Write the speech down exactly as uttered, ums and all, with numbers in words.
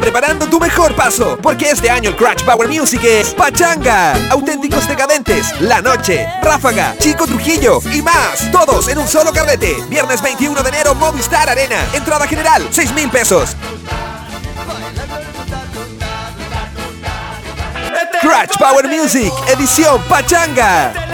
preparando tu mejor paso, porque este año el Crash Power Music es Pachanga, Auténticos Decadentes, La Noche, Ráfaga, Chico Trujillo y más, todos en un solo carrete. Viernes veintiuno de enero, Movistar Arena. Entrada general, seis mil pesos. Crash Power Music, edición Pachanga.